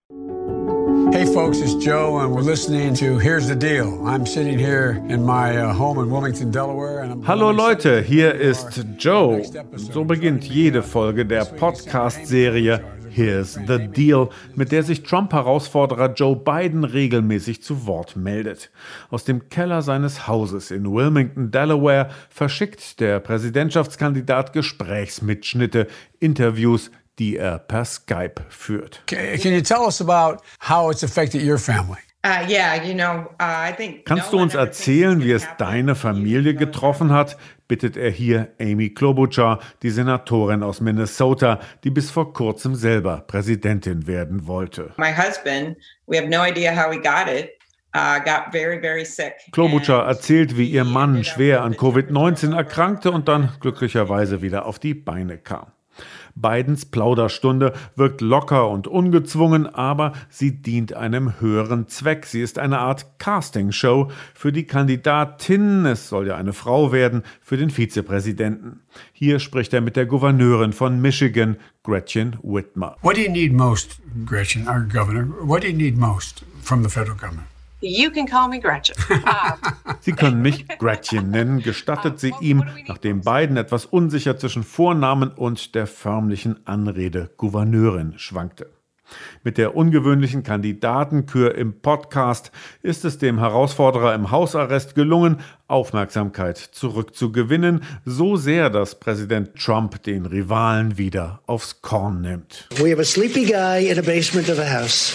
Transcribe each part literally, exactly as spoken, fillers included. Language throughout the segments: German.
Hey folks, it's Joe and we're listening to Here's the Deal. I'm sitting here in my uh, home in Wilmington, Delaware. And I'm Hallo Leute, hier ist Joe. So beginnt jede Folge der Podcast-Serie Here's the Deal, mit der sich Trump-Herausforderer Joe Biden regelmäßig zu Wort meldet. Aus dem Keller seines Hauses in Wilmington, Delaware, verschickt der Präsidentschaftskandidat Gesprächsmitschnitte, Interviews, die er per Skype führt. Can you tell us about how it's affected your family? Uh, yeah, you know, uh, I think Kannst du uns erzählen, wie es deine Familie getroffen hat? Bittet er hier Amy Klobuchar, die Senatorin aus Minnesota, die bis vor kurzem selber Präsidentin werden wollte. My husband, we have no idea how he got it. Uh, got very, very sick. Klobuchar erzählt, wie ihr Mann schwer an Covid neunzehn erkrankte und dann glücklicherweise wieder auf die Beine kam. Bidens Plauderstunde wirkt locker und ungezwungen, aber sie dient einem höheren Zweck. Sie ist eine Art Castingshow für die Kandidatin, es soll ja eine Frau werden, für den Vizepräsidenten. Hier spricht er mit der Gouverneurin von Michigan, Gretchen Whitmer. What do you need most, Gretchen, our governor? What do you need most from the federal government? You can call me Gretchen. Uh, Sie können mich Gretchen nennen, gestattet sie ihm, nachdem Biden etwas unsicher zwischen Vornamen und der förmlichen Anrede Gouverneurin schwankte. Mit der ungewöhnlichen Kandidatenkür im Podcast ist es dem Herausforderer im Hausarrest gelungen, Aufmerksamkeit zurückzugewinnen, so sehr, dass Präsident Trump den Rivalen wieder aufs Korn nimmt. We have a sleepy guy in a basement of a house.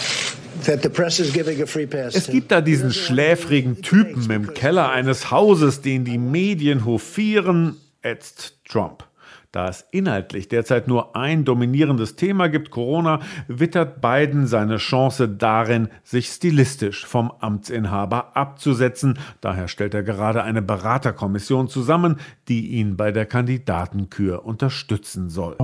Es gibt da diesen schläfrigen Typen im Keller eines Hauses, den die Medien hofieren, ätzt Trump. Da es inhaltlich derzeit nur ein dominierendes Thema gibt, Corona, wittert Biden seine Chance darin, sich stilistisch vom Amtsinhaber abzusetzen. Daher stellt er gerade eine Beraterkommission zusammen, die ihn bei der Kandidatenkür unterstützen soll.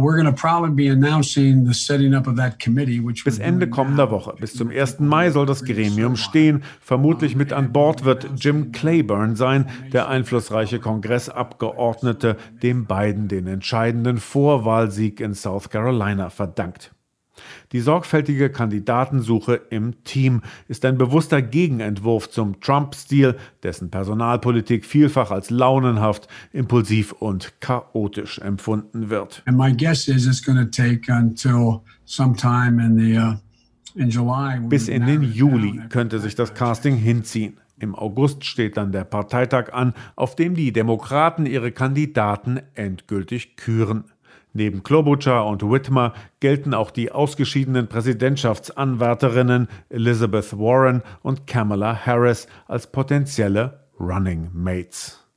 Bis Ende kommender Woche, bis zum ersten Mai soll das Gremium stehen. Vermutlich mit an Bord wird Jim Clyburn sein, der einflussreiche Kongressabgeordnete, dem Biden den Entscheidungen Vorwahlsieg in South Carolina verdankt. Die sorgfältige Kandidatensuche im Team ist ein bewusster Gegenentwurf zum Trump-Stil, dessen Personalpolitik vielfach als launenhaft, impulsiv und chaotisch empfunden wird. And my guess is it's going to take until sometime in the uh, in July. Bis in den Juli könnte sich das Casting hinziehen. Im August steht dann der Parteitag an, auf dem die Demokraten ihre Kandidaten endgültig küren. Neben Klobuchar und Whitmer gelten auch die ausgeschiedenen Präsidentschaftsanwärterinnen Elizabeth Warren und Kamala Harris als potenzielle Running Mates.